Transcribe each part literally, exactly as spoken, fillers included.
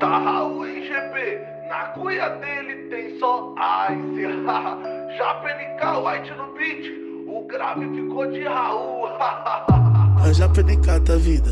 Tá Raul em G P, na cuia dele tem só ice. Já P N K White no beat, o grave ficou de Raul. Já P N K tá vida.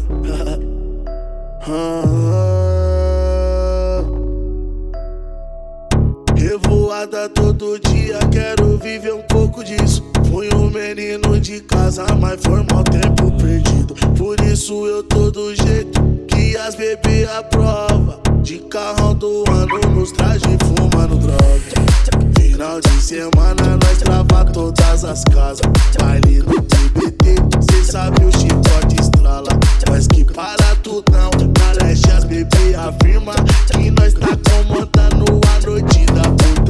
Revoada todo dia, quero viver um pouco disso. Fui um menino de casa, mas foi mal tempo perdido. Por isso eu tô do jeito que as bebê aprova. De carrão do ano, nos traje fumando droga. Final de semana nós trava todas as casas. Baile no T B T, cê sabe o chicote estrala. Mas que para tudo não, na leste as bebê afirma que nós tá comandando a noite da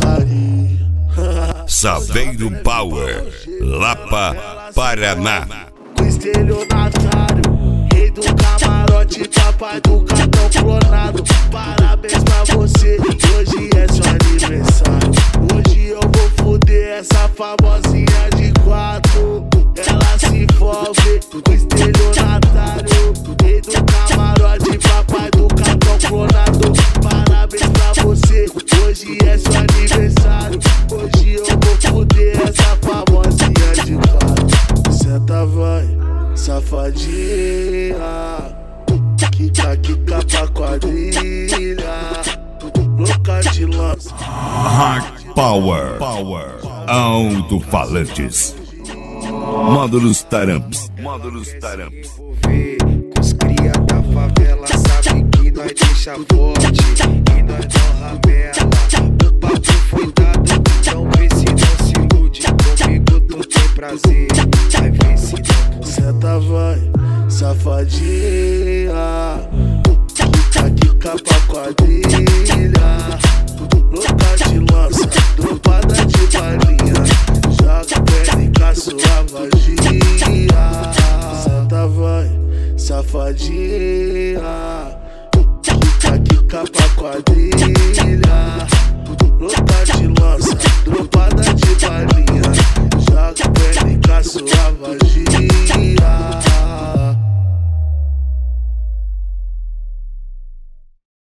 putaria. Saveiro Power, Lapa, Paraná. Com estelionatário, rei do camarote, papai do cartão clonado. Parabéns pra você, hoje é seu aniversário. Hoje eu vou foder essa famosinha de quatro. Ela se envolve com estelionatário, rei do camarote, papai do cartão clonado. Parabéns pra você, hoje é seu aniversário. Hoje eu vou foder essa famosinha de quatro. Senta vai, safadinha, quica, quica pra quadrilha, louca de lança. Hard Power, Power, alto-falantes, módulos taramps, módulos taramps. Com os cria da favela, sabe que nós deixa forte e nós não ramela. O papo foi dado, então vê se não se ilude. Comigo tu tem prazer, vai ver se não. Senta vai, safadinha, quica, quica pra quadrilha, louca de lança, dropada de balinha, joga P N K sua vagia. Senta vai, safadinha, quica, quica pra quadrilha, louca de lança, dropada de balinha.